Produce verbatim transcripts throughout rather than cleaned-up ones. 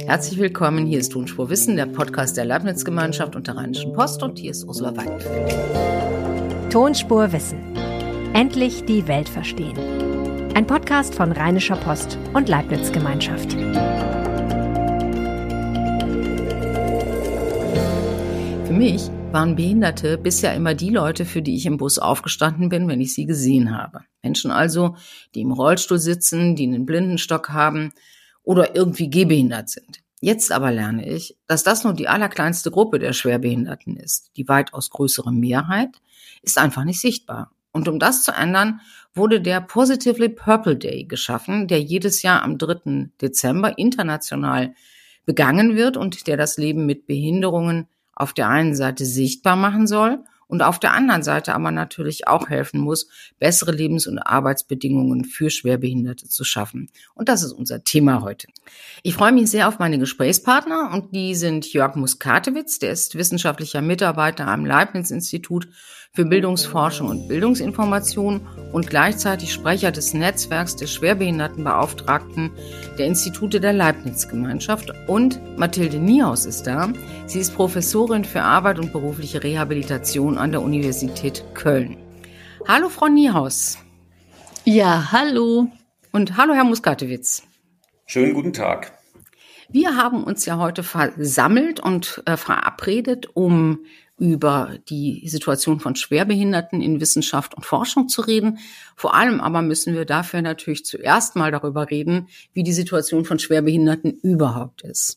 Herzlich willkommen, hier ist Tonspur Wissen, der Podcast der Leibniz-Gemeinschaft und der Rheinischen Post, und hier ist Ursula Weidel. Tonspur Wissen. Endlich die Welt verstehen. Ein Podcast von Rheinischer Post und Leibniz-Gemeinschaft. Für mich waren Behinderte bisher immer die Leute, für die ich im Bus aufgestanden bin, wenn ich sie gesehen habe. Menschen also, die im Rollstuhl sitzen, die einen Blindenstock haben oder irgendwie gehbehindert sind. Jetzt aber lerne ich, dass das nur die allerkleinste Gruppe der Schwerbehinderten ist. Die weitaus größere Mehrheit ist einfach nicht sichtbar. Und um das zu ändern, wurde der Positively Purple Day geschaffen, der jedes Jahr am dritten Dezember international begangen wird und der das Leben mit Behinderungen auf der einen Seite sichtbar machen soll und auf der anderen Seite aber natürlich auch helfen muss, bessere Lebens- und Arbeitsbedingungen für Schwerbehinderte zu schaffen. Und das ist unser Thema heute. Ich freue mich sehr auf meine Gesprächspartner, und die sind Jörg Muskatewitz, der ist wissenschaftlicher Mitarbeiter am Leibniz-Institut für Bildungsforschung und Bildungsinformation und gleichzeitig Sprecher des Netzwerks der Schwerbehindertenbeauftragten der Institute der Leibniz-Gemeinschaft. Und Mathilde Niehaus ist da. Sie ist Professorin für Arbeit und berufliche Rehabilitation an der Universität Köln. Hallo, Frau Niehaus. Ja, hallo. Und hallo, Herr Muskatewitz. Schönen guten Tag. Wir haben uns ja heute versammelt und äh, verabredet, um über die Situation von Schwerbehinderten in Wissenschaft und Forschung zu reden. Vor allem aber müssen wir dafür natürlich zuerst mal darüber reden, wie die Situation von Schwerbehinderten überhaupt ist.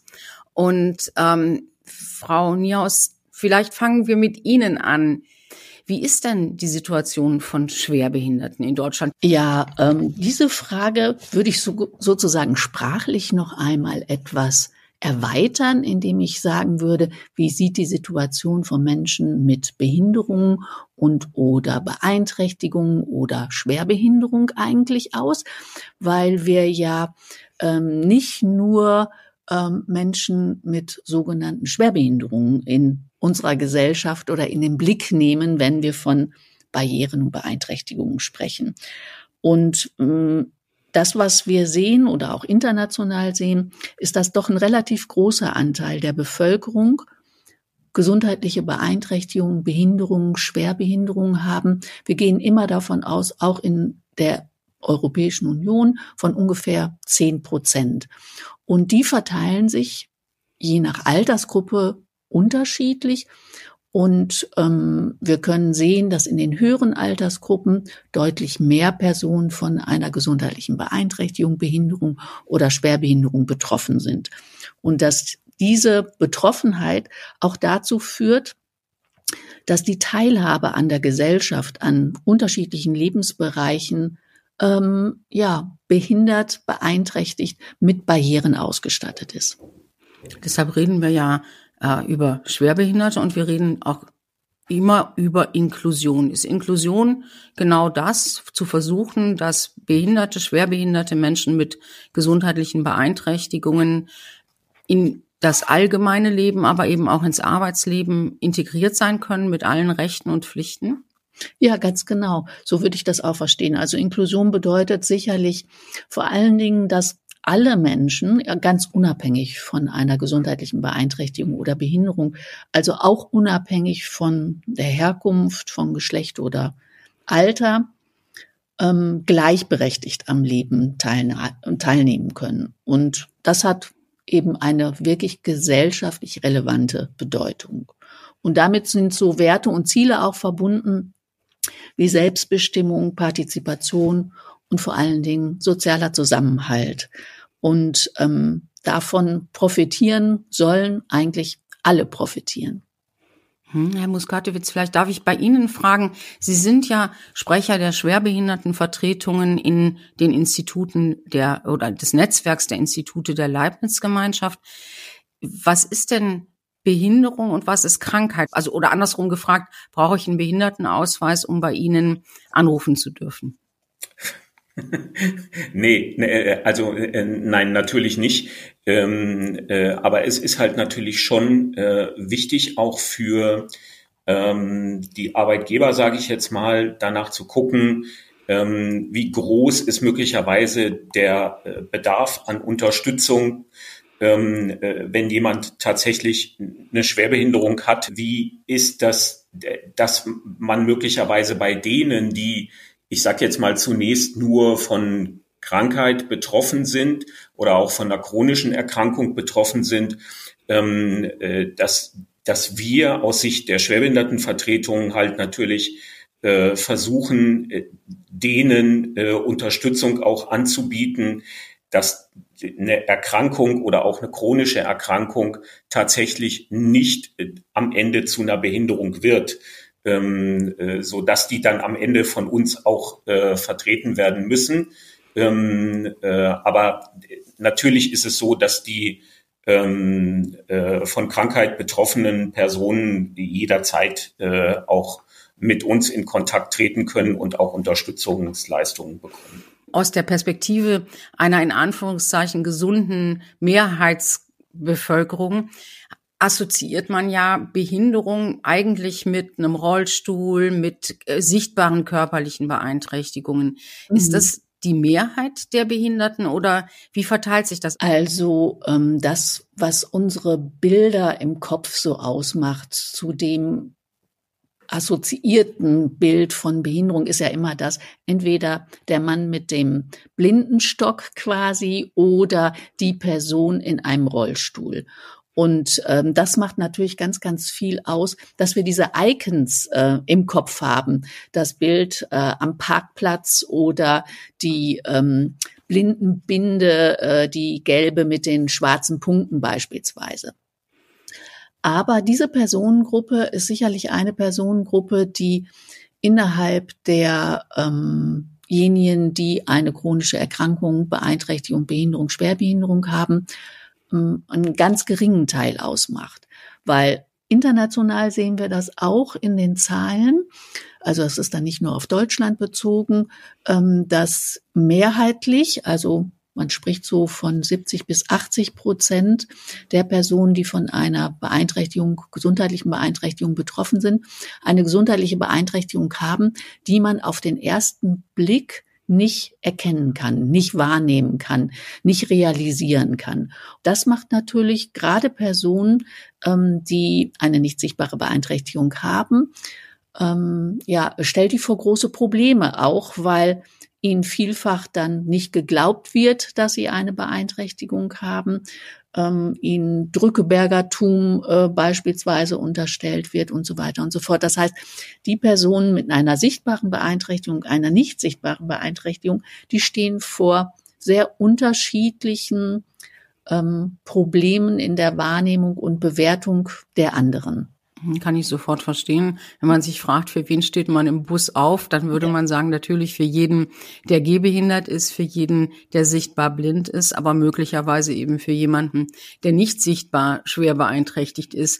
Und ähm, Frau Niehaus, vielleicht fangen wir mit Ihnen an. Wie ist denn die Situation von Schwerbehinderten in Deutschland? Ja, ähm, diese Frage würde ich so, sozusagen sprachlich noch einmal etwas erweitern, indem ich sagen würde, wie sieht die Situation von Menschen mit Behinderung und oder Beeinträchtigung oder Schwerbehinderung eigentlich aus? Weil wir ja ähm, nicht nur ähm, Menschen mit sogenannten Schwerbehinderungen in unserer Gesellschaft oder in den Blick nehmen, wenn wir von Barrieren und Beeinträchtigungen sprechen. Und ähm, das, was wir sehen oder auch international sehen, ist, dass doch ein relativ großer Anteil der Bevölkerung gesundheitliche Beeinträchtigungen, Behinderungen, Schwerbehinderungen haben. Wir gehen immer davon aus, auch in der Europäischen Union, von ungefähr zehn Prozent. Und die verteilen sich je nach Altersgruppe unterschiedlich. Und ähm, wir können sehen, dass in den höheren Altersgruppen deutlich mehr Personen von einer gesundheitlichen Beeinträchtigung, Behinderung oder Schwerbehinderung betroffen sind. Und dass diese Betroffenheit auch dazu führt, dass die Teilhabe an der Gesellschaft, an unterschiedlichen Lebensbereichen, ähm, ja, behindert, beeinträchtigt, mit Barrieren ausgestattet ist. Deshalb reden wir ja über Schwerbehinderte, und wir reden auch immer über Inklusion. Ist Inklusion genau das, zu versuchen, dass behinderte, schwerbehinderte Menschen mit gesundheitlichen Beeinträchtigungen in das allgemeine Leben, aber eben auch ins Arbeitsleben integriert sein können mit allen Rechten und Pflichten? Ja, ganz genau. So würde ich das auch verstehen. Also Inklusion bedeutet sicherlich vor allen Dingen, dass alle Menschen, ganz unabhängig von einer gesundheitlichen Beeinträchtigung oder Behinderung, also auch unabhängig von der Herkunft, von Geschlecht oder Alter, ähm, gleichberechtigt am Leben teilne- teilnehmen können. Und das hat eben eine wirklich gesellschaftlich relevante Bedeutung. Und damit sind so Werte und Ziele auch verbunden wie Selbstbestimmung, Partizipation und vor allen Dingen sozialer Zusammenhalt. Und ähm, davon profitieren sollen eigentlich alle profitieren. Hm, Herr Muskatewitz, vielleicht darf ich bei Ihnen fragen, Sie sind ja Sprecher der Schwerbehindertenvertretungen in den Instituten der oder des Netzwerks der Institute der Leibniz-Gemeinschaft. Was ist denn Behinderung und was ist Krankheit? Also oder andersrum gefragt, brauche ich einen Behindertenausweis, um bei Ihnen anrufen zu dürfen? Nee, also äh, nein, natürlich nicht. Ähm, äh, aber es ist halt natürlich schon äh, wichtig, auch für ähm, die Arbeitgeber, sage ich jetzt mal, danach zu gucken, ähm, wie groß ist möglicherweise der äh, Bedarf an Unterstützung ähm, äh, wenn jemand tatsächlich eine Schwerbehinderung hat, wie ist das, dass man möglicherweise bei denen, die, ich sage jetzt mal zunächst nur von Krankheit betroffen sind oder auch von einer chronischen Erkrankung betroffen sind, ähm, äh, dass, dass wir aus Sicht der Schwerbehindertenvertretung halt natürlich äh, versuchen, äh, denen äh, Unterstützung auch anzubieten, dass eine Erkrankung oder auch eine chronische Erkrankung tatsächlich nicht äh, am Ende zu einer Behinderung wird, ähm, äh, so dass die dann am Ende von uns auch äh, vertreten werden müssen. Ähm, äh, aber natürlich ist es so, dass die ähm, äh, von Krankheit betroffenen Personen jederzeit äh, auch mit uns in Kontakt treten können und auch Unterstützungsleistungen bekommen. Aus der Perspektive einer in Anführungszeichen gesunden Mehrheitsbevölkerung assoziiert man ja Behinderung eigentlich mit einem Rollstuhl, mit äh, sichtbaren körperlichen Beeinträchtigungen. Mhm. Ist das die Mehrheit der Behinderten oder wie verteilt sich das? Also ähm, das, was unsere Bilder im Kopf so ausmacht, zu dem assoziierten Bild von Behinderung ist ja immer das, entweder der Mann mit dem Blindenstock quasi oder die Person in einem Rollstuhl. Und ähm, das macht natürlich ganz, ganz viel aus, dass wir diese Icons äh, im Kopf haben. Das Bild äh, am Parkplatz oder die ähm, Blindenbinde, äh, die gelbe mit den schwarzen Punkten beispielsweise. Aber diese Personengruppe ist sicherlich eine Personengruppe, die innerhalb der ähm, diejenigen, die eine chronische Erkrankung, Beeinträchtigung, Behinderung, Schwerbehinderung haben, einen ganz geringen Teil ausmacht. Weil international sehen wir das auch in den Zahlen, also es ist dann nicht nur auf Deutschland bezogen, dass mehrheitlich, also man spricht so von siebzig bis achtzig Prozent der Personen, die von einer Beeinträchtigung, gesundheitlichen Beeinträchtigung betroffen sind, eine gesundheitliche Beeinträchtigung haben, die man auf den ersten Blick nicht erkennen kann, nicht wahrnehmen kann, nicht realisieren kann. Das macht natürlich gerade Personen, ähm, die eine nicht sichtbare Beeinträchtigung haben, ähm, ja, stellt die vor große Probleme, auch weil ihnen vielfach dann nicht geglaubt wird, dass sie eine Beeinträchtigung haben, ähm, ihnen Drückebergertum äh, beispielsweise unterstellt wird und so weiter und so fort. Das heißt, die Personen mit einer sichtbaren Beeinträchtigung, einer nicht sichtbaren Beeinträchtigung, die stehen vor sehr unterschiedlichen ähm, Problemen in der Wahrnehmung und Bewertung der anderen. Kann ich sofort verstehen. Wenn man sich fragt, für wen steht man im Bus auf, dann würde ja. man sagen, natürlich für jeden, der gehbehindert ist, für jeden, der sichtbar blind ist, aber möglicherweise eben für jemanden, der nicht sichtbar schwer beeinträchtigt ist,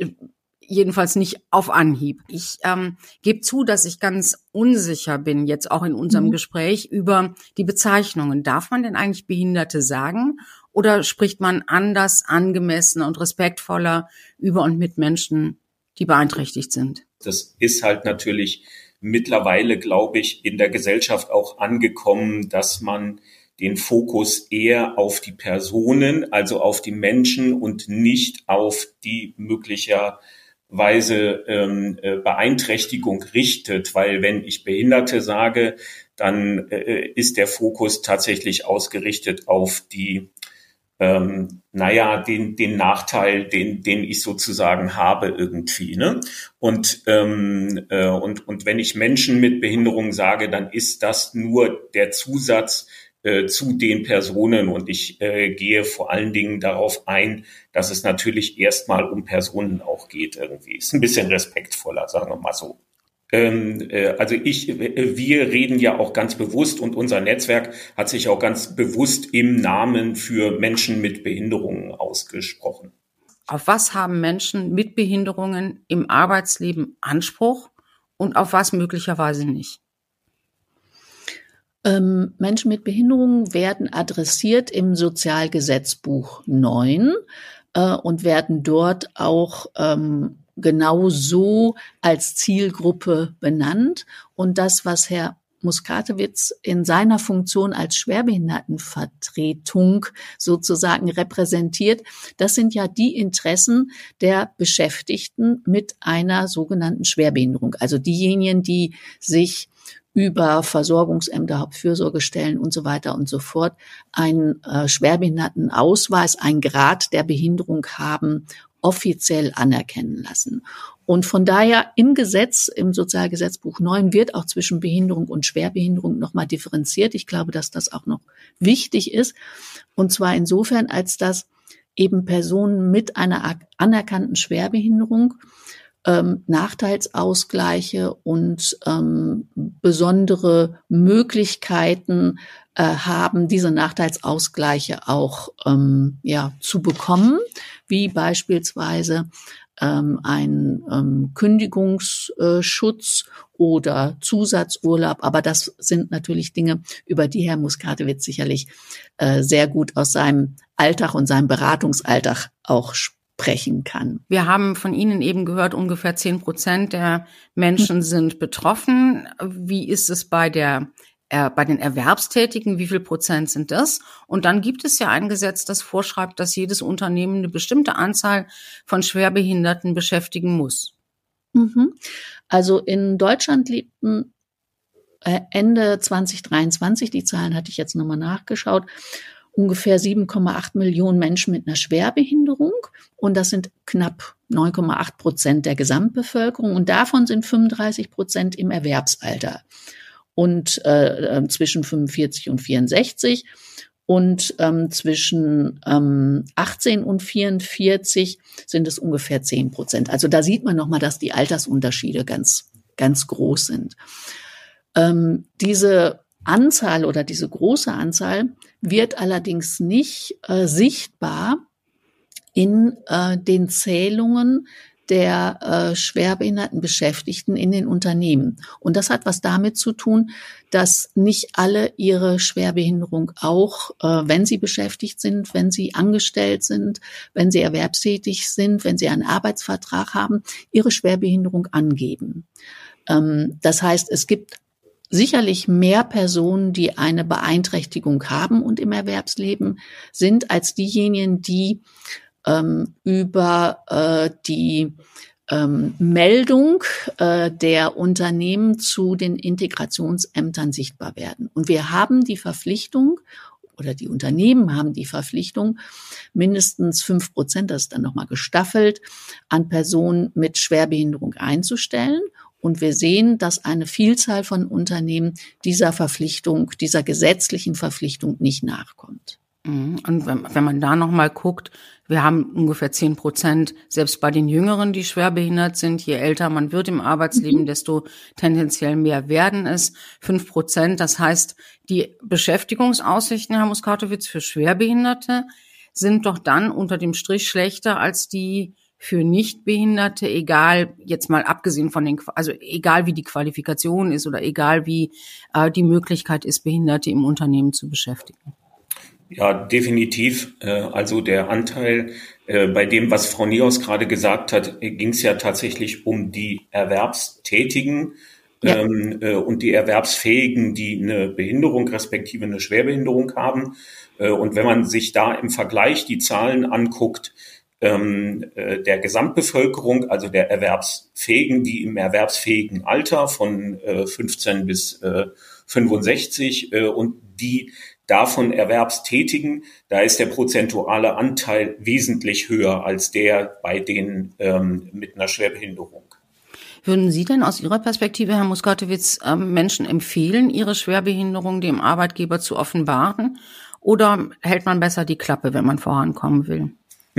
jedenfalls nicht auf Anhieb. Ich ähm, gebe zu, dass ich ganz unsicher bin, jetzt auch in unserem mhm. Gespräch, über die Bezeichnungen. Darf man denn eigentlich Behinderte sagen? Oder spricht man anders, angemessener und respektvoller über und mit Menschen, die beeinträchtigt sind? Das ist halt natürlich mittlerweile, glaube ich, in der Gesellschaft auch angekommen, dass man den Fokus eher auf die Personen, also auf die Menschen und nicht auf die möglicherweise ähm, Beeinträchtigung richtet. Weil wenn ich Behinderte sage, dann äh, ist der Fokus tatsächlich ausgerichtet auf die Ähm, naja, den, den Nachteil, den, den ich sozusagen habe irgendwie, ne? Und, ähm, äh, und, und wenn ich Menschen mit Behinderung sage, dann ist das nur der Zusatz äh, zu den Personen und ich äh, gehe vor allen Dingen darauf ein, dass es natürlich erstmal um Personen auch geht irgendwie. Ist ein bisschen respektvoller, sagen wir mal so. Also ich, wir reden ja auch ganz bewusst und unser Netzwerk hat sich auch ganz bewusst im Namen für Menschen mit Behinderungen ausgesprochen. Auf was haben Menschen mit Behinderungen im Arbeitsleben Anspruch und auf was möglicherweise nicht? Ähm, Menschen mit Behinderungen werden adressiert im Sozialgesetzbuch neun äh, und werden dort auch ähm, genau so als Zielgruppe benannt. Und das, was Herr Muskatewitz in seiner Funktion als Schwerbehindertenvertretung sozusagen repräsentiert, das sind ja die Interessen der Beschäftigten mit einer sogenannten Schwerbehinderung. Also diejenigen, die sich über Versorgungsämter, Hauptfürsorgestellen und so weiter und so fort einen äh, Schwerbehindertenausweis, einen Grad der Behinderung haben, offiziell anerkennen lassen. Und von daher im Gesetz, im Sozialgesetzbuch neun wird auch zwischen Behinderung und Schwerbehinderung nochmal differenziert. Ich glaube, dass das auch noch wichtig ist. Und zwar insofern, als dass eben Personen mit einer anerkannten Schwerbehinderung ähm, Nachteilsausgleiche und ähm, besondere Möglichkeiten äh, haben, diese Nachteilsausgleiche auch ähm, ja zu bekommen, wie beispielsweise ähm, ein ähm, Kündigungsschutz oder Zusatzurlaub. Aber das sind natürlich Dinge, über die Herr Muskatewitz sicherlich äh, sehr gut aus seinem Alltag und seinem Beratungsalltag auch sprechen kann. Wir haben von Ihnen eben gehört, ungefähr zehn Prozent der Menschen sind betroffen. Wie ist es bei der äh, bei den Erwerbstätigen? Wie viel Prozent sind das? Und dann gibt es ja ein Gesetz, das vorschreibt, dass jedes Unternehmen eine bestimmte Anzahl von Schwerbehinderten beschäftigen muss. Mhm. Also in Deutschland lebten äh, Ende zwanzig dreiundzwanzig, die Zahlen hatte ich jetzt nochmal nachgeschaut, ungefähr sieben Komma acht Millionen Menschen mit einer Schwerbehinderung. Und das sind knapp neun Komma acht Prozent der Gesamtbevölkerung. Und davon sind fünfunddreißig Prozent im Erwerbsalter und äh, zwischen fünfundvierzig und vierundsechzig. Und ähm, zwischen ähm, achtzehn und vierundvierzig sind es ungefähr zehn Prozent. Also da sieht man nochmal, dass die Altersunterschiede ganz, ganz groß sind. Ähm, diese Anzahl oder diese große Anzahl wird allerdings nicht äh, sichtbar in äh, den Zählungen der äh, schwerbehinderten Beschäftigten in den Unternehmen. Und das hat was damit zu tun, dass nicht alle ihre Schwerbehinderung auch, äh, wenn sie beschäftigt sind, wenn sie angestellt sind, wenn sie erwerbstätig sind, wenn sie einen Arbeitsvertrag haben, ihre Schwerbehinderung angeben. Ähm, das heißt, es gibt sicherlich mehr Personen, die eine Beeinträchtigung haben und im Erwerbsleben sind, als diejenigen, die ähm, über äh, die ähm, Meldung äh, der Unternehmen zu den Integrationsämtern sichtbar werden. Und wir haben die Verpflichtung, oder die Unternehmen haben die Verpflichtung, mindestens fünf Prozent, das ist dann nochmal gestaffelt, an Personen mit Schwerbehinderung einzustellen. Und wir sehen, dass eine Vielzahl von Unternehmen dieser Verpflichtung, dieser gesetzlichen Verpflichtung nicht nachkommt. Und wenn, wenn man da nochmal guckt, wir haben ungefähr zehn Prozent, selbst bei den Jüngeren, die schwerbehindert sind. Je älter man wird im Arbeitsleben, mhm. desto tendenziell mehr werden es. Fünf Prozent, das heißt, die Beschäftigungsaussichten, Herr Muskatewitz, für Schwerbehinderte sind doch dann unter dem Strich schlechter als die für Nichtbehinderte, egal, jetzt mal abgesehen von den, also egal wie die Qualifikation ist oder egal wie äh, die Möglichkeit ist, Behinderte im Unternehmen zu beschäftigen. Ja, definitiv. Also der Anteil, bei dem, was Frau Niehaus gerade gesagt hat, ging es ja tatsächlich um die Erwerbstätigen ja. und die Erwerbsfähigen, die eine Behinderung respektive eine Schwerbehinderung haben. Und wenn man sich da im Vergleich die Zahlen anguckt, der Gesamtbevölkerung, also der Erwerbsfähigen, die im erwerbsfähigen Alter von fünfzehn bis fünfundsechzig und die davon Erwerbstätigen, da ist der prozentuale Anteil wesentlich höher als der bei denen ähm, mit einer Schwerbehinderung. Würden Sie denn aus Ihrer Perspektive, Herr Muskatewitz, Menschen empfehlen, ihre Schwerbehinderung dem Arbeitgeber zu offenbaren? Oder hält man besser die Klappe, wenn man vorankommen will?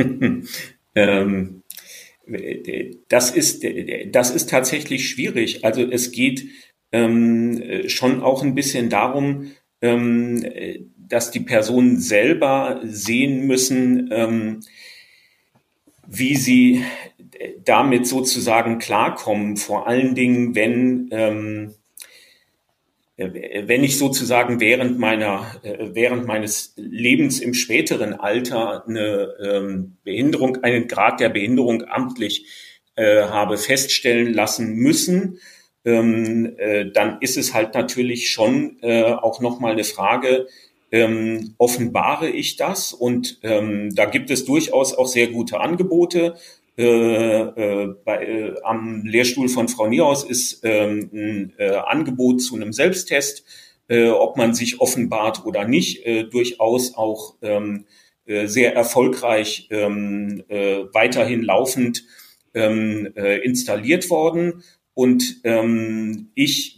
ähm, das ist, das ist tatsächlich schwierig. Also es geht ähm, schon auch ein bisschen darum, ähm, dass die Personen selber sehen müssen, ähm, wie sie damit sozusagen klarkommen. Vor allen Dingen, wenn ähm, wenn ich sozusagen während meiner während meines Lebens im späteren Alter eine ähm, Behinderung, einen Grad der Behinderung amtlich äh, habe feststellen lassen müssen ähm, äh, dann ist es halt natürlich schon äh, auch nochmal eine Frage, ähm, offenbare ich das? Und ähm, da gibt es durchaus auch sehr gute Angebote. Äh, äh, bei, äh, am Lehrstuhl von Frau Niehaus ist ähm, ein äh, Angebot zu einem Selbsttest, äh, ob man sich offenbart oder nicht, äh, durchaus auch ähm, äh, sehr erfolgreich ähm, äh, weiterhin laufend ähm, äh, installiert worden. Und ähm, ich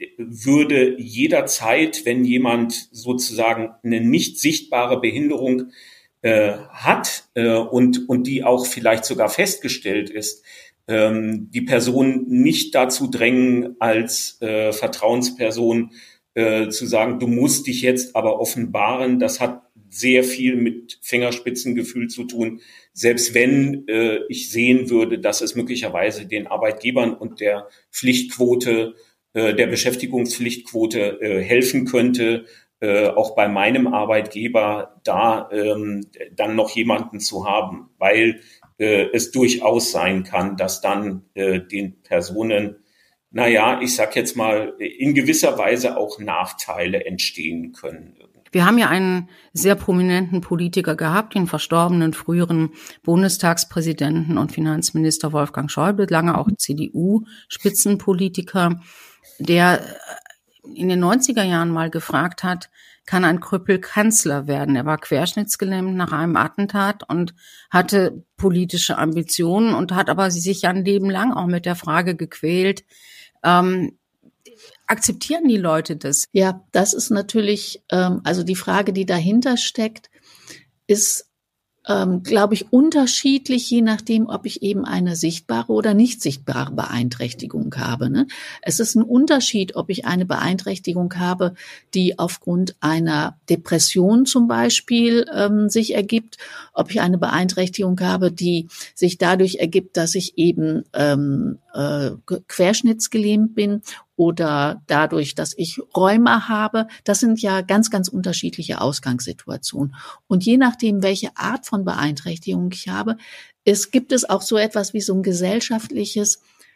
würde jederzeit, wenn jemand sozusagen eine nicht sichtbare Behinderung äh, hat äh, und und die auch vielleicht sogar festgestellt ist, ähm, die Person nicht dazu drängen, als äh, Vertrauensperson äh, zu sagen, du musst dich jetzt aber offenbaren. Das hat sehr viel mit Fingerspitzengefühl zu tun. Selbst wenn äh, ich sehen würde, dass es möglicherweise den Arbeitgebern und der Pflichtquote, äh, der Beschäftigungspflichtquote äh, helfen könnte, äh, auch bei meinem Arbeitgeber da ähm, dann noch jemanden zu haben, weil äh, es durchaus sein kann, dass dann äh, den Personen, naja, ich sag jetzt mal, in gewisser Weise auch Nachteile entstehen können. Wir haben ja einen sehr prominenten Politiker gehabt, den verstorbenen früheren Bundestagspräsidenten und Finanzminister Wolfgang Schäuble, lange auch C D U-Spitzenpolitiker, der in den neunziger Jahren mal gefragt hat, kann ein Krüppel Kanzler werden? Er war querschnittsgelähmt nach einem Attentat und hatte politische Ambitionen und hat aber sich ein Leben lang auch mit der Frage gequält, ähm, akzeptieren die Leute das? Ja, das ist natürlich, ähm, also die Frage, die dahinter steckt, ist, ähm, glaube ich, unterschiedlich, je nachdem, ob ich eben eine sichtbare oder nicht sichtbare Beeinträchtigung habe. Ne? Es ist ein Unterschied, ob ich eine Beeinträchtigung habe, die aufgrund einer Depression zum Beispiel ähm, sich ergibt, ob ich eine Beeinträchtigung habe, die sich dadurch ergibt, dass ich eben ähm, äh, querschnittsgelähmt bin, oder dadurch, dass ich Rheuma habe. Das sind ja ganz, ganz unterschiedliche Ausgangssituationen. Und je nachdem, welche Art von Beeinträchtigung ich habe, es gibt es auch so etwas wie so ein gesellschaftliches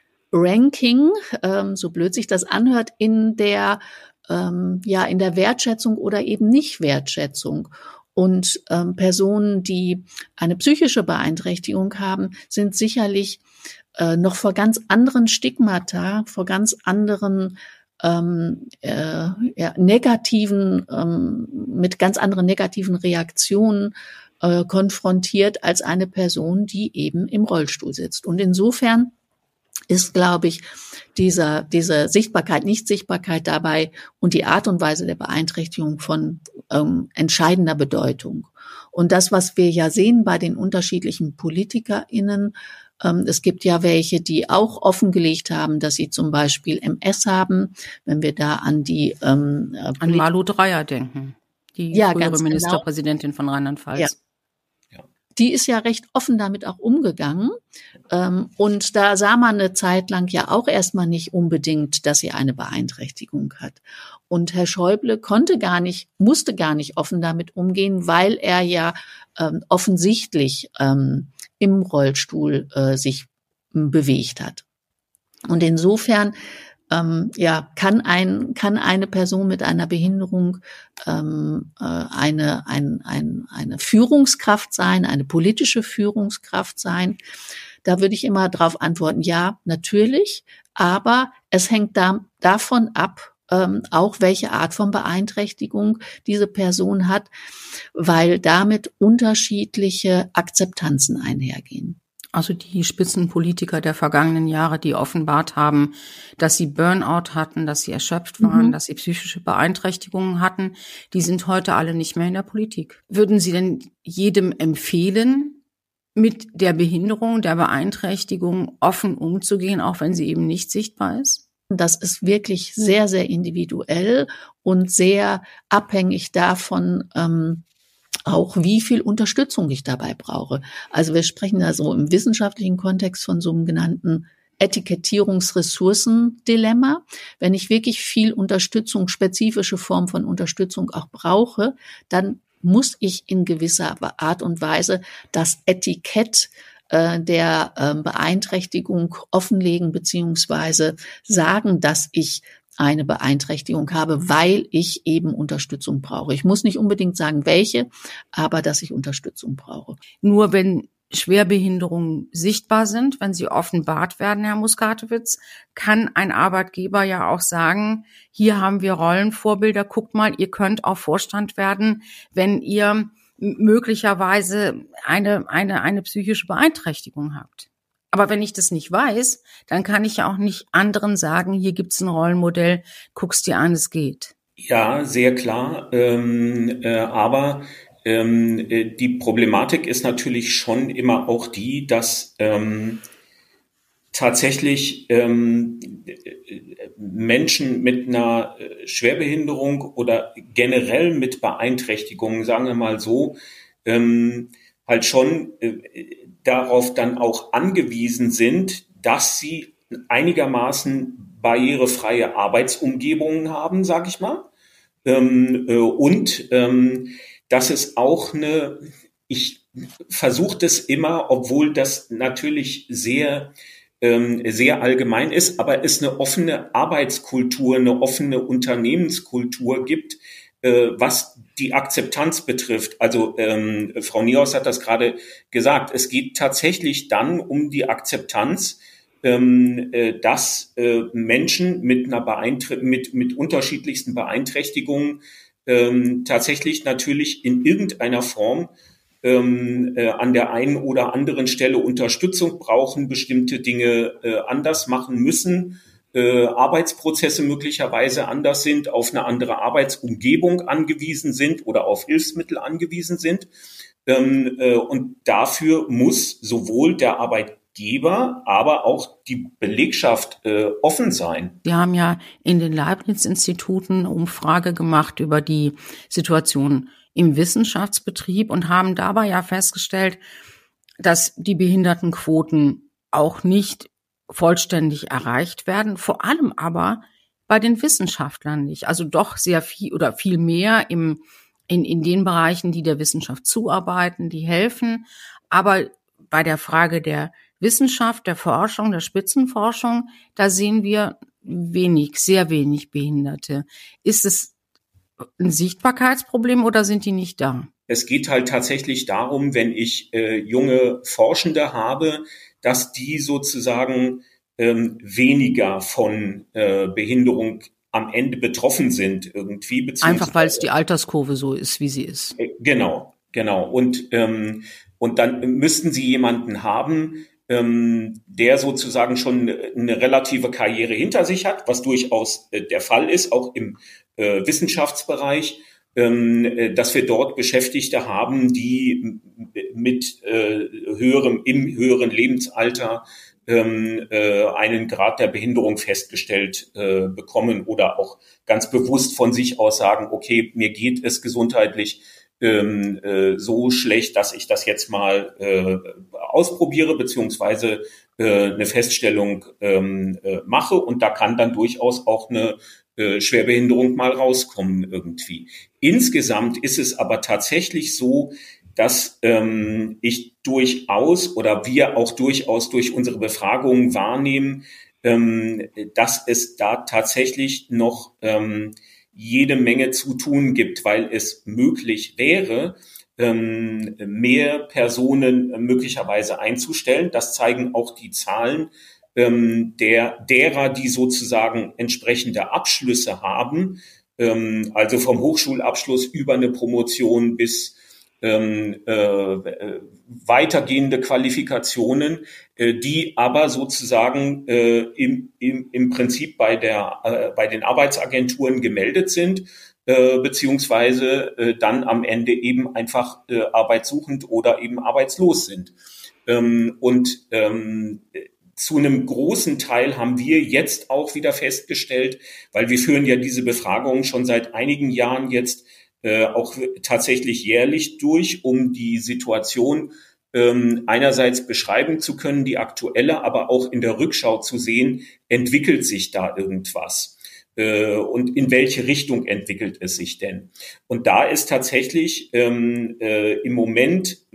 Ranking, ähm, so blöd sich das anhört, in der, ähm, ja, in der Wertschätzung oder eben Nicht-Wertschätzung. Und ähm, Personen, die eine psychische Beeinträchtigung haben, sind sicherlich äh, noch vor ganz anderen Stigmata, vor ganz anderen ähm, äh, ja, negativen, ähm, mit ganz anderen negativen Reaktionen äh, konfrontiert als eine Person, die eben im Rollstuhl sitzt. Und insofern ist, glaube ich, dieser, diese Sichtbarkeit, Nichtsichtbarkeit dabei und die Art und Weise der Beeinträchtigung von ähm, entscheidender Bedeutung. Und das, was wir ja sehen bei den unterschiedlichen PolitikerInnen, ähm, es gibt ja welche, die auch offengelegt haben, dass sie zum Beispiel M S haben, wenn wir da an die ähm, äh, an Malu Dreyer denken, die ja, frühere Ministerpräsidentin genau. von Rheinland-Pfalz. Ja. Die ist ja recht offen damit auch umgegangen. Und da sah man eine Zeit lang ja auch erstmal nicht unbedingt, dass sie eine Beeinträchtigung hat. Und Herr Schäuble konnte gar nicht, musste gar nicht offen damit umgehen, weil er ja ähm, offensichtlich ähm, im Rollstuhl äh, sich bewegt hat. Und insofern Ähm, ja, kann ein, kann eine Person mit einer Behinderung ähm, äh, eine, ein, ein, eine Führungskraft sein, eine politische Führungskraft sein? Da würde ich immer darauf antworten, ja, natürlich, aber es hängt da, davon ab, ähm, auch welche Art von Beeinträchtigung diese Person hat, weil damit unterschiedliche Akzeptanzen einhergehen. Also die Spitzenpolitiker der vergangenen Jahre, die offenbart haben, dass sie Burnout hatten, dass sie erschöpft waren, mhm. dass sie psychische Beeinträchtigungen hatten, die sind heute alle nicht mehr in der Politik. Würden Sie denn jedem empfehlen, mit der Behinderung, der Beeinträchtigung offen umzugehen, auch wenn sie eben nicht sichtbar ist? Das ist wirklich sehr, sehr individuell und sehr abhängig davon, ähm, auch wie viel Unterstützung ich dabei brauche. Also wir sprechen da so im wissenschaftlichen Kontext von so einem genannten Etikettierungsressourcen-Dilemma. Wenn ich wirklich viel Unterstützung, spezifische Form von Unterstützung auch brauche, dann muss ich in gewisser Art und Weise das Etikett äh, der äh, Beeinträchtigung offenlegen beziehungsweise sagen, dass ich eine Beeinträchtigung habe, weil ich eben Unterstützung brauche. Ich muss nicht unbedingt sagen, welche, aber dass ich Unterstützung brauche. Nur wenn Schwerbehinderungen sichtbar sind, wenn sie offenbart werden, Herr Muskatewitz, kann ein Arbeitgeber ja auch sagen, hier haben wir Rollenvorbilder, guckt mal, ihr könnt auch Vorstand werden, wenn ihr möglicherweise eine, eine, eine psychische Beeinträchtigung habt. Aber wenn ich das nicht weiß, dann kann ich ja auch nicht anderen sagen, hier gibt's ein Rollenmodell, guck's dir an, es geht. Ja, sehr klar, ähm, äh, aber Ähm, die Problematik ist natürlich schon immer auch die, dass ähm, tatsächlich ähm, Menschen mit einer Schwerbehinderung oder generell mit Beeinträchtigungen, sagen wir mal so, ähm, halt schon äh, darauf dann auch angewiesen sind, dass sie einigermaßen barrierefreie Arbeitsumgebungen haben, sag ich mal, ähm, äh, und ähm, dass es auch eine, ich versuche das immer, obwohl das natürlich sehr, ähm, sehr allgemein ist, aber es eine offene Arbeitskultur, eine offene Unternehmenskultur gibt, äh, was die Akzeptanz betrifft. Also ähm, Frau Niehaus hat das gerade gesagt, es geht tatsächlich dann um die Akzeptanz, ähm, äh, dass äh, Menschen mit einer Beeintra- mit, mit unterschiedlichsten Beeinträchtigungen Ähm, tatsächlich natürlich in irgendeiner Form ähm, äh, an der einen oder anderen Stelle Unterstützung brauchen, bestimmte Dinge äh, anders machen müssen, äh, Arbeitsprozesse möglicherweise anders sind, auf eine andere Arbeitsumgebung angewiesen sind oder auf Hilfsmittel angewiesen sind. Ähm, äh, und dafür muss sowohl der Arbeitgeber, aber auch die Belegschaft äh, offen sein. Wir haben ja in den Leibniz-Instituten eine Umfrage gemacht über die Situation im Wissenschaftsbetrieb und haben dabei ja festgestellt, dass die Behindertenquoten auch nicht vollständig erreicht werden, vor allem aber bei den Wissenschaftlern nicht. Also doch sehr viel oder viel mehr im, in, in den Bereichen, die der Wissenschaft zuarbeiten, die helfen. Aber bei der Frage der Wissenschaft, der Forschung, der Spitzenforschung, da sehen wir wenig, sehr wenig Behinderte. Ist es ein Sichtbarkeitsproblem oder sind die nicht da? Es geht halt tatsächlich darum, wenn ich äh, junge Forschende habe, dass die sozusagen ähm, weniger von äh, Behinderung am Ende betroffen sind irgendwie. Einfach weil es die Alterskurve so ist, wie sie ist. Äh, genau, genau. Und ähm, und dann müssten sie jemanden haben, ähm, der sozusagen schon eine relative Karriere hinter sich hat, was durchaus äh, der Fall ist, auch im äh, Wissenschaftsbereich, ähm, dass wir dort Beschäftigte haben, die mit äh, höherem, im höheren Lebensalter ähm, äh, einen Grad der Behinderung festgestellt äh, bekommen oder auch ganz bewusst von sich aus sagen, okay, mir geht es gesundheitlich Ähm, äh, so schlecht, dass ich das jetzt mal äh, ausprobiere, beziehungsweise äh, eine Feststellung ähm, äh, mache. Und da kann dann durchaus auch eine äh, Schwerbehinderung mal rauskommen irgendwie. Insgesamt ist es aber tatsächlich so, dass ähm, ich durchaus oder wir auch durchaus durch unsere Befragungen wahrnehmen, ähm, dass es da tatsächlich noch ähm, jede Menge zu tun gibt, weil es möglich wäre, ähm, mehr Personen möglicherweise einzustellen. Das zeigen auch die Zahlen ähm, der derer, die sozusagen entsprechende Abschlüsse haben, ähm, also vom Hochschulabschluss über eine Promotion bis ähm, äh, weitergehende Qualifikationen, äh, die aber sozusagen äh, im, im, im Prinzip bei der äh, bei den Arbeitsagenturen gemeldet sind, äh, beziehungsweise äh, dann am Ende eben einfach äh, arbeitssuchend oder eben arbeitslos sind. Ähm, und ähm, zu einem großen Teil haben wir jetzt auch wieder festgestellt, weil wir führen ja diese Befragungen schon seit einigen Jahren jetzt äh, auch tatsächlich jährlich durch, um die Situation ähm, einerseits beschreiben zu können, die aktuelle, aber auch in der Rückschau zu sehen, entwickelt sich da irgendwas? Äh, und in welche Richtung entwickelt es sich denn? Und da ist tatsächlich ähm, äh, im Moment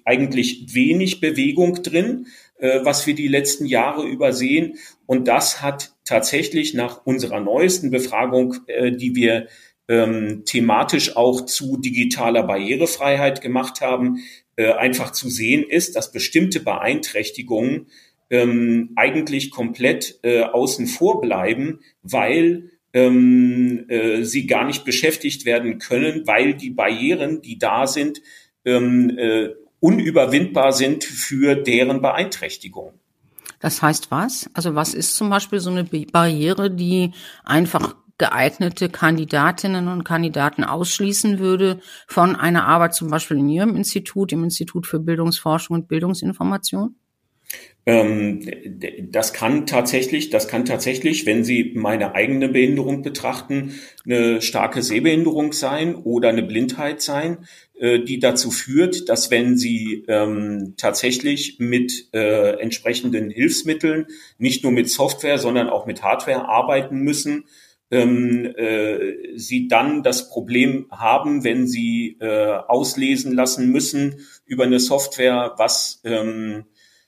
eigentlich wenig Bewegung drin, äh, was wir die letzten Jahre übersehen. Und das hat tatsächlich nach unserer neuesten Befragung, äh, die wir ähm, thematisch auch zu digitaler Barrierefreiheit gemacht haben, äh, einfach zu sehen ist, dass bestimmte Beeinträchtigungen ähm, eigentlich komplett äh, außen vor bleiben, weil ähm, äh, sie gar nicht beschäftigt werden können, weil die Barrieren, die da sind, ähm, äh, unüberwindbar sind für deren Beeinträchtigung. Das heißt was? Also was ist zum Beispiel so eine Barriere, die einfach geeignete Kandidatinnen und Kandidaten ausschließen würde von einer Arbeit zum Beispiel in Ihrem Institut, im Institut für Bildungsforschung und Bildungsinformation? Ähm, das kann tatsächlich, das kann tatsächlich, wenn Sie meine eigene Behinderung betrachten, eine starke Sehbehinderung sein oder eine Blindheit sein, äh, die dazu führt, dass wenn Sie ähm, tatsächlich mit äh, entsprechenden Hilfsmitteln, nicht nur mit Software, sondern auch mit Hardware arbeiten müssen, ähm, äh, Sie dann das Problem haben, wenn Sie äh, auslesen lassen müssen über eine Software, was ähm,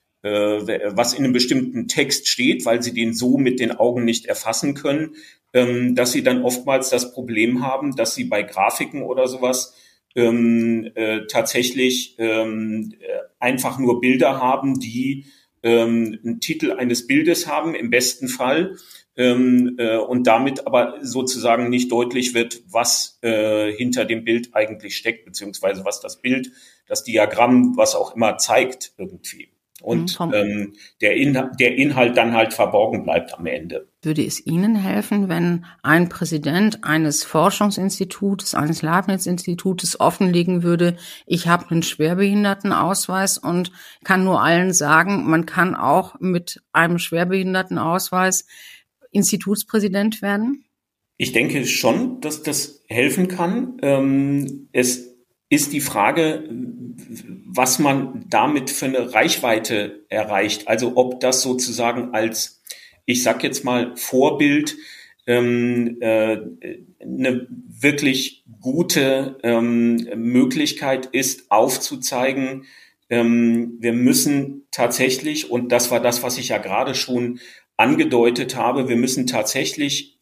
was in einem bestimmten Text steht, weil sie den so mit den Augen nicht erfassen können, dass sie dann oftmals das Problem haben, dass sie bei Grafiken oder sowas ähm, äh, tatsächlich ähm, einfach nur Bilder haben, die ähm, einen Titel eines Bildes haben, im besten Fall, ähm, äh, und damit aber sozusagen nicht deutlich wird, was äh, hinter dem Bild eigentlich steckt, beziehungsweise was das Bild, das Diagramm, was auch immer zeigt irgendwie. Und ähm, der, Inhalt, der Inhalt dann halt verborgen bleibt am Ende. Würde es Ihnen helfen, wenn ein Präsident eines Forschungsinstituts, eines Leibniz-Institutes offenlegen würde, ich habe einen Schwerbehindertenausweis und kann nur allen sagen, man kann auch mit einem Schwerbehindertenausweis Institutspräsident werden? Ich denke schon, dass das helfen kann. Ähm, es ist die Frage, was man damit für eine Reichweite erreicht. Also ob das sozusagen als, ich sag jetzt mal, Vorbild ähm, äh, eine wirklich gute ähm, Möglichkeit ist, aufzuzeigen, ähm, wir müssen tatsächlich, und das war das, was ich ja gerade schon angedeutet habe, wir müssen tatsächlich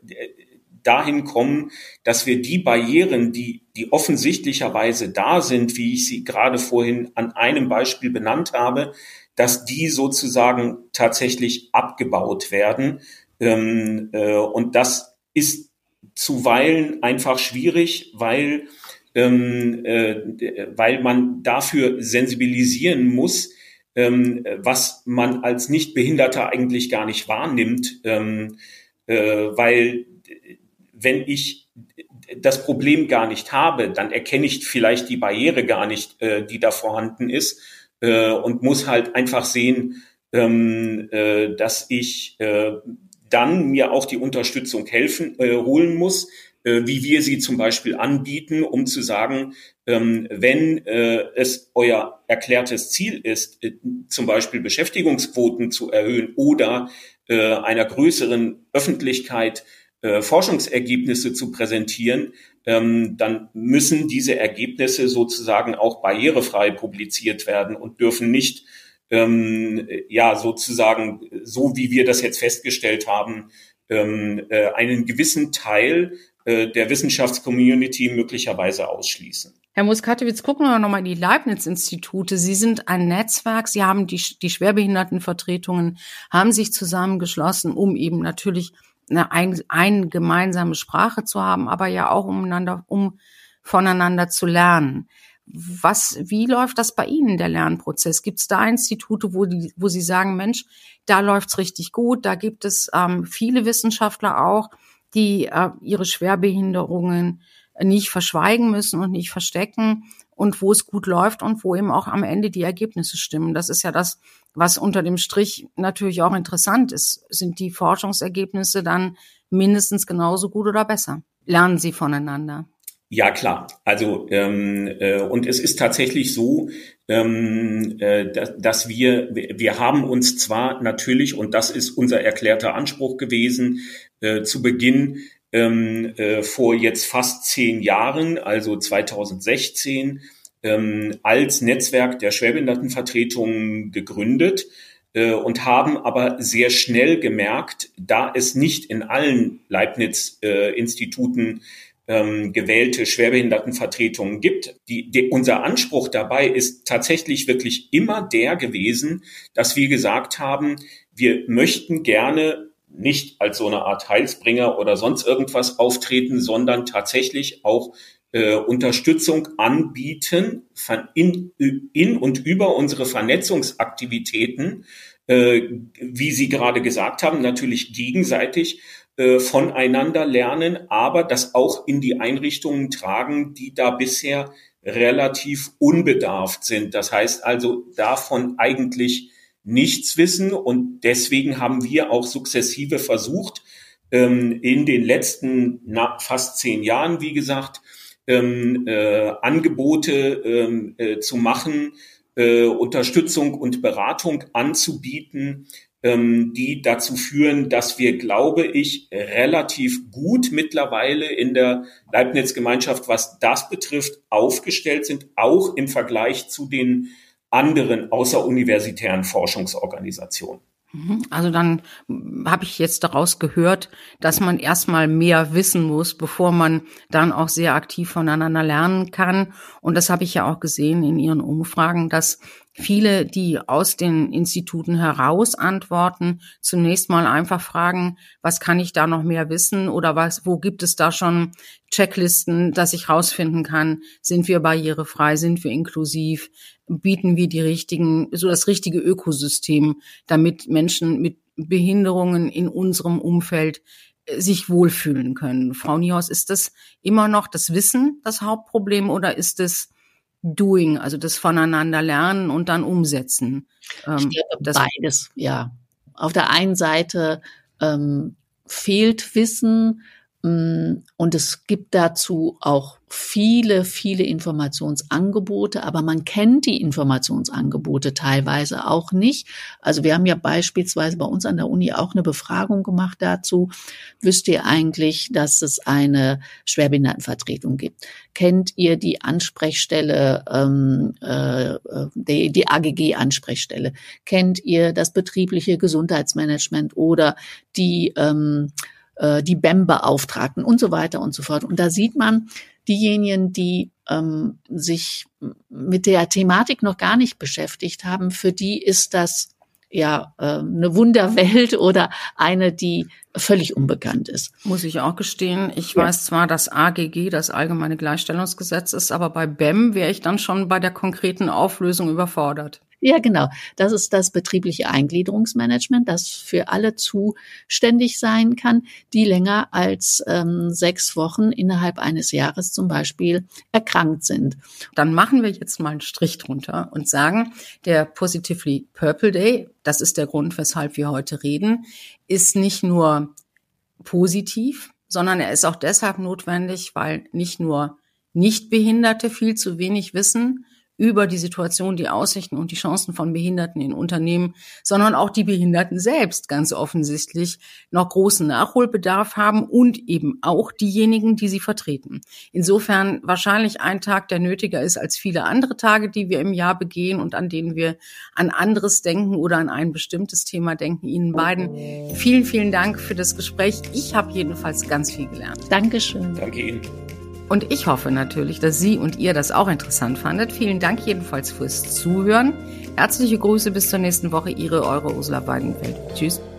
dahin kommen, dass wir die Barrieren, die, die offensichtlicherweise da sind, wie ich sie gerade vorhin an einem Beispiel benannt habe, dass die sozusagen tatsächlich abgebaut werden. Ähm, äh, und das ist zuweilen einfach schwierig, weil, ähm, äh, weil man dafür sensibilisieren muss, ähm, was man als Nichtbehinderter eigentlich gar nicht wahrnimmt, ähm, äh, weil wenn ich das Problem gar nicht habe, dann erkenne ich vielleicht die Barriere gar nicht, äh, die da vorhanden ist, äh, und muss halt einfach sehen, ähm, äh, dass ich äh, dann mir auch die Unterstützung helfen, äh, holen muss, äh, wie wir sie zum Beispiel anbieten, um zu sagen, ähm, wenn äh, es euer erklärtes Ziel ist, äh, zum Beispiel Beschäftigungsquoten zu erhöhen oder äh, einer größeren Öffentlichkeit Forschungsergebnisse zu präsentieren, ähm, dann müssen diese Ergebnisse sozusagen auch barrierefrei publiziert werden und dürfen nicht, ähm, ja, sozusagen, so wie wir das jetzt festgestellt haben, ähm, äh, einen gewissen Teil äh, der Wissenschaftscommunity möglicherweise ausschließen. Herr Muskatewitz, gucken wir nochmal in die Leibniz-Institute. Sie sind ein Netzwerk, Sie haben die, die Schwerbehindertenvertretungen, haben sich zusammengeschlossen, um eben natürlich eine ein, eine gemeinsame Sprache zu haben, aber ja auch umeinander, um voneinander zu lernen. Was, wie läuft das bei Ihnen, der Lernprozess? Gibt es da Institute, wo die, wo Sie sagen, Mensch, da läuft's richtig gut, da gibt es ähm, viele Wissenschaftler auch, die äh, ihre Schwerbehinderungen nicht verschweigen müssen und nicht verstecken und wo es gut läuft und wo eben auch am Ende die Ergebnisse stimmen. Das ist ja das, was unter dem Strich natürlich auch interessant ist. Sind die Forschungsergebnisse dann mindestens genauso gut oder besser? Lernen Sie voneinander? Ja, klar. Also ähm, äh, und es ist tatsächlich so, ähm, äh, dass, dass wir wir haben uns zwar natürlich, und das ist unser erklärter Anspruch gewesen, äh, zu Beginn ähm, äh, vor jetzt fast zehn Jahren, also zweitausendsechzehn, ähm, als Netzwerk der Schwerbehindertenvertretungen gegründet äh, und haben aber sehr schnell gemerkt, da es nicht in allen Leibniz-Instituten äh, ähm, gewählte Schwerbehindertenvertretungen gibt. Die, die, unser Anspruch dabei ist tatsächlich wirklich immer der gewesen, dass wir gesagt haben, wir möchten gerne nicht als so eine Art Heilsbringer oder sonst irgendwas auftreten, sondern tatsächlich auch äh, Unterstützung anbieten von in, in und über unsere Vernetzungsaktivitäten, äh, wie Sie gerade gesagt haben, natürlich gegenseitig äh, voneinander lernen, aber das auch in die Einrichtungen tragen, die da bisher relativ unbedarft sind. Das heißt also davon eigentlich nichts wissen, und deswegen haben wir auch sukzessive versucht, ähm, in den letzten na, fast zehn Jahren, wie gesagt, ähm, äh, Angebote ähm, äh, zu machen, äh, Unterstützung und Beratung anzubieten, ähm, die dazu führen, dass wir, glaube ich, relativ gut mittlerweile in der Leibniz-Gemeinschaft, was das betrifft, aufgestellt sind, auch im Vergleich zu den anderen außeruniversitären Forschungsorganisationen. Also dann habe ich jetzt daraus gehört, dass man erstmal mehr wissen muss, bevor man dann auch sehr aktiv voneinander lernen kann. Und das habe ich ja auch gesehen in Ihren Umfragen, dass viele, die aus den Instituten heraus antworten, zunächst mal einfach fragen, was kann ich da noch mehr wissen oder was, wo gibt es da schon Checklisten, dass ich rausfinden kann, sind wir barrierefrei, sind wir inklusiv, bieten wir die richtigen, so das richtige Ökosystem, damit Menschen mit Behinderungen in unserem Umfeld sich wohlfühlen können. Frau Niehaus, ist das immer noch das Wissen das Hauptproblem oder ist es Doing, also das voneinander lernen und dann umsetzen? Ähm, ich glaube, beides, ja. Auf der einen Seite ähm, fehlt Wissen ähm, und es gibt dazu auch viele, viele Informationsangebote, aber man kennt die Informationsangebote teilweise auch nicht. Also wir haben ja beispielsweise bei uns an der Uni auch eine Befragung gemacht dazu. Wisst ihr eigentlich, dass es eine Schwerbehindertenvertretung gibt? Kennt ihr die Ansprechstelle, ähm, äh, die, die A G G-Ansprechstelle? Kennt ihr das betriebliche Gesundheitsmanagement oder die ähm, die B E M-Beauftragten und so weiter und so fort. Und da sieht man, diejenigen, die ähm, sich mit der Thematik noch gar nicht beschäftigt haben, für die ist das ja äh, eine Wunderwelt oder eine, die völlig unbekannt ist. Muss ich auch gestehen. Ich ja. weiß zwar, dass A G G das Allgemeine Gleichstellungsgesetz ist, aber bei B E M wäre ich dann schon bei der konkreten Auflösung überfordert. Ja, genau. Das ist das betriebliche Eingliederungsmanagement, das für alle zuständig sein kann, die länger als ähm, sechs Wochen innerhalb eines Jahres zum Beispiel erkrankt sind. Dann machen wir jetzt mal einen Strich drunter und sagen, der Positively Purple Day, das ist der Grund, weshalb wir heute reden, ist nicht nur positiv, sondern er ist auch deshalb notwendig, weil nicht nur Nichtbehinderte viel zu wenig wissen über die Situation, die Aussichten und die Chancen von Behinderten in Unternehmen, sondern auch die Behinderten selbst ganz offensichtlich noch großen Nachholbedarf haben und eben auch diejenigen, die sie vertreten. Insofern wahrscheinlich ein Tag, der nötiger ist als viele andere Tage, die wir im Jahr begehen und an denen wir an anderes denken oder an ein bestimmtes Thema denken. Ihnen beiden vielen, vielen Dank für das Gespräch. Ich habe jedenfalls ganz viel gelernt. Dankeschön. Danke Ihnen. Und ich hoffe natürlich, dass Sie und ihr das auch interessant fandet. Vielen Dank jedenfalls fürs Zuhören. Herzliche Grüße bis zur nächsten Woche. Ihre, eure Ursula Weidenfeld. Tschüss.